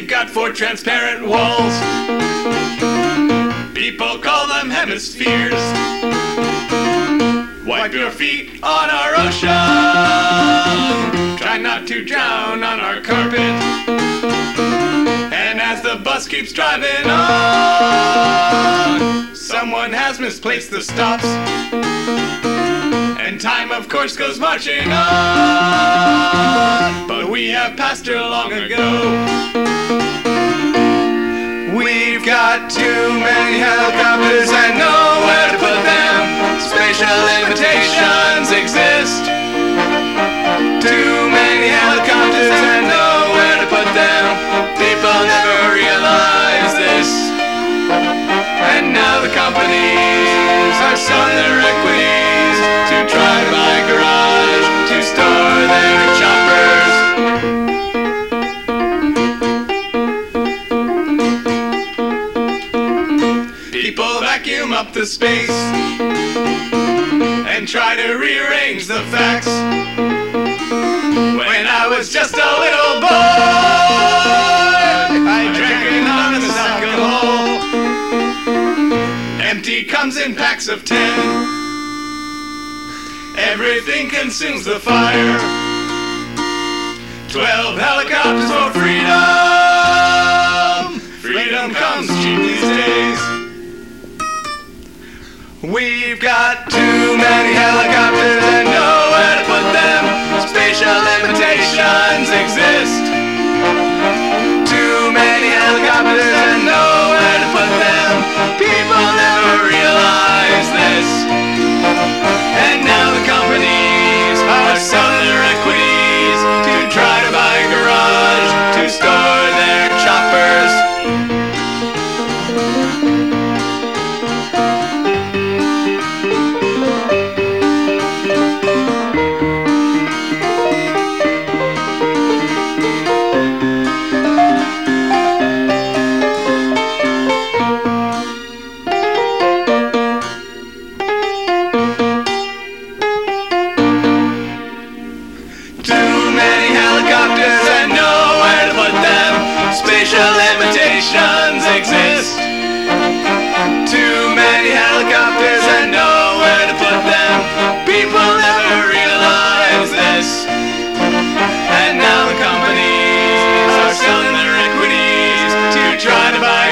We've got 4 transparent walls. People call them hemispheres. Wipe your feet on our ocean. Try not to drown on our carpet. And as the bus keeps driving on, someone has misplaced the stops. And time, of course, goes marching on. But we have passed her long ago. We've got too many helicopters and nowhere to put them. Spatial limitations exist. Too many helicopters and nowhere to put them. People never realize this. And now the companies are selling their equities to try to buy a garage to store their choppers. People vacuum up the space and try to rearrange the facts. When I was just a little boy, I drank anonymous alcohol. Empty comes in packs of 10. Everything consumes the fire. 12 helicopters for freedom. Freedom comes cheap these days. We've got too many helicopters and nowhere to put them. Spatial limitations exist. Too many helicopters and nowhere to put them. People never realize this. And now the companies are selling their equities to try to buy a garage to store their choppers. Spatial limitations exist. Too many helicopters and nowhere to put them. People never realize this. And now the companies are selling their equities to try to buy